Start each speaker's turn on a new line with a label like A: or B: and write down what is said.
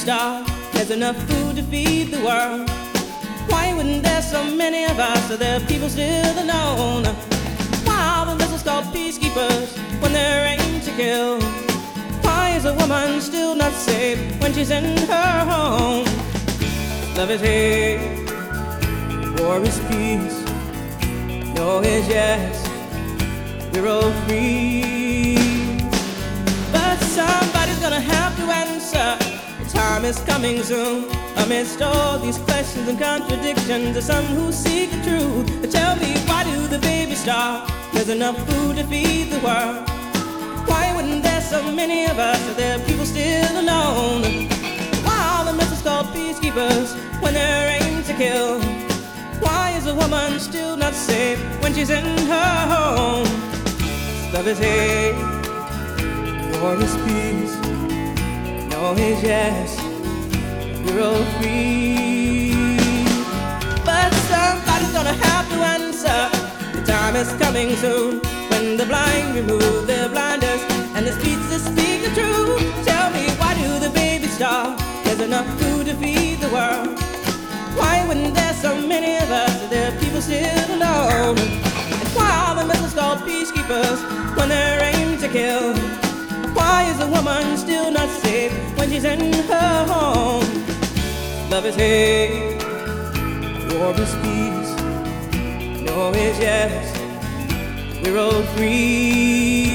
A: starve, there's enough food to feed the world. Why wouldn't there so many of us, so there are people still alone? Why are the missiles called peacekeepers when they're aimed to kill? Why is a woman still not safe when she's in her home? Love is hate, war is peace. No is yes, we're all free. But somebody's gonna have to answer. The time is coming soon. Amidst all these questions and contradictions, there's some who seek the truth. But tell me, why do the babies starve? There's enough food to feed the world. Why wouldn't there so many of us, if there are people still alone? Why are the missiles called peacekeepers when they're aimed to kill? Why is a woman still not safe when she's in her home? Love is hate, war is peace. No is yes, we're all free. But somebody's gonna have to answer. The time is coming soon when the blind remove their blinders and the streets that speak the truth. Tell me, why do the babies starve? There's enough food to feed the world. Why wouldn't there so many of us, if there are people still alone? And why are the missiles called peacekeepers when they're aimed to kill? Why is a woman still not safe when she's in her home? Love is hate, war is peace. No is yes, we're all free.